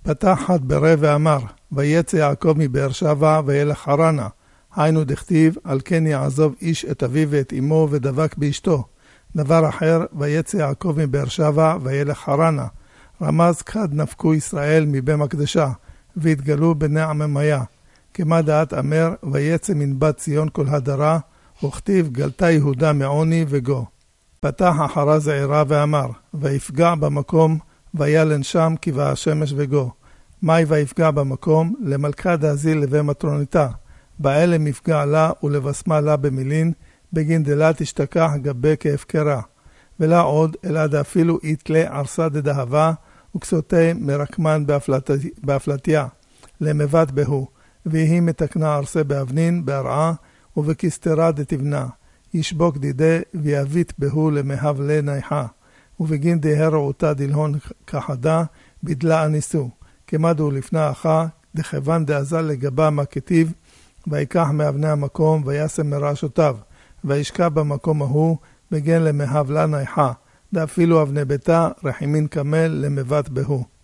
פתח חד ברא ואמר, ויצא יעקב מבאר שבע וילך חרנה. היינו דכתיב, על כן יעזוב איש את אביו ואת אמו ודבק באשתו. דבר אחר, ויצא יעקב מבאר שבע וילך חרנה. רמז כד נפקו ישראל מבם הקדשה, והתגלו בני עממיה. כמה דעת אמר, ויצא מן בת ציון כל הדרה, וכתיב גלתה יהודה מעוני וגו. פתח אחרה זעירה ואמר, ויפגע במקום, וילן שם כבאה השמש וגו. מי ויפגע במקום? למלכה דאזיל לבי מטרוניתה. באלה מפגע לה ולבשמה לה במילין, בגין דלה תשתכח גבי כהפקרה. ולה עוד, אלא דאפילו יתלה ערסה דדהבה, וכסותי מרקמן באפלתיה, למבט בהו. והיא מתקנה ערסה באבנין, בהרעה, ובכסתרה דתבנה. ישבוק דידי, ויבית בהו למהב לנייחה. ובגין דהרו אותה דלהון כחדה, בדלה אניסו. כמדו לפני אחא, דכוון דאזל לגבה מכתיב, ויקח מאבני המקום, וישם מרעשותיו, וישקע במקום ההוא, בגין למהב לנייחה, דאפילו אבני ביתה, רחימין כמל למבט בהו.